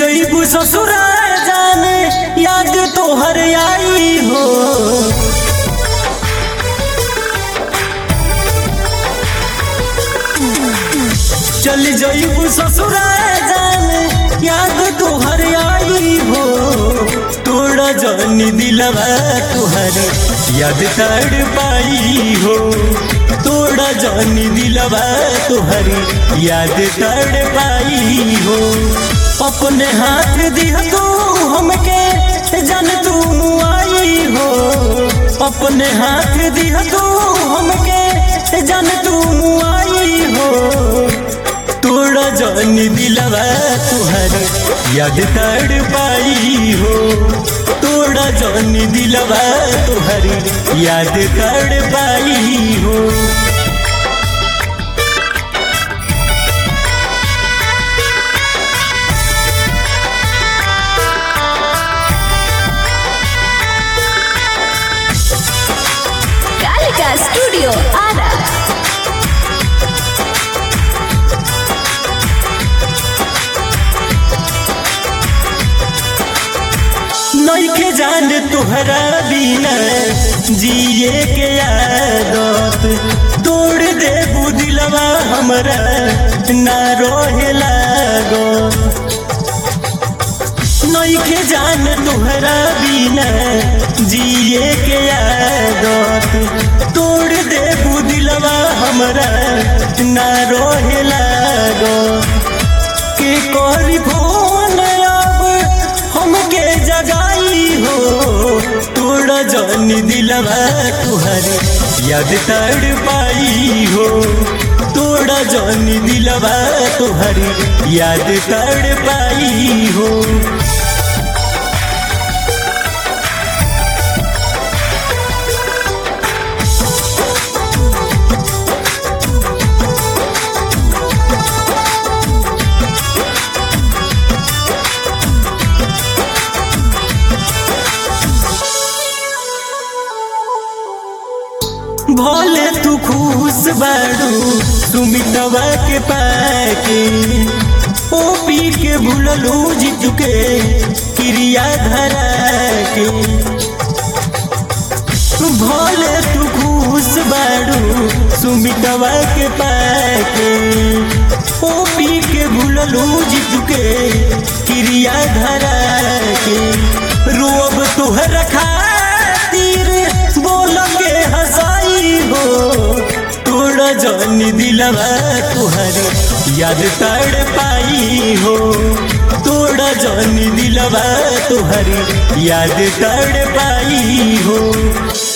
जइबू ससुरा जाने याद तोहर आई हो। चल जइबू ससुरा जाने याद तोहर आई हो। तोड़ा जानी दिलवा तोहर याद तड़ पाई हो। तोड़ा जानी दिलवा तोहर याद तड़ पाई हो। अपने हाथ दिया तू हमके जन तू आई हो। अपने हाथ दिया तू हमके जन तू आई हो। तोड़ा जानी दिलवा तुहर याद तड़ पाई हो। तोड़ा जानी दिलवा तुहर याद तड़ पाई हो। स्टूडियो आरा नइखे जान तुहरा बिना जिए के आदत। तोड़ दे दिलवा हमरा ना रोहे लागो। नइखे जान तुहरा बिना जिए के आदत। तोड़ दे दिलवा हमरा ना रोहे लागो। के करी फोन अब हमके जगाई हो। तोड़ा जानी दिलवा तुहर याद तड़ पाई हो। तोड़ा जानी दिलवा तुहर याद तड़ पाई हो। भोले तू खुश बाड़ू सुमितवा के पाके। ओ पी के भूललू जीत के क्रिया धरा के। भोले तू खुश बाड़ू सुमितवा के पाके। ओ पी के भूललू जीत के क्रिया धरा के। रोब तुहर खातिर बोल के हंसाई हो। तोड़ा जानी दिलवा तुहर याद तड़ पाई हो। तोड़ा जानी दिलवा तुहर याद तड़ पाई हो।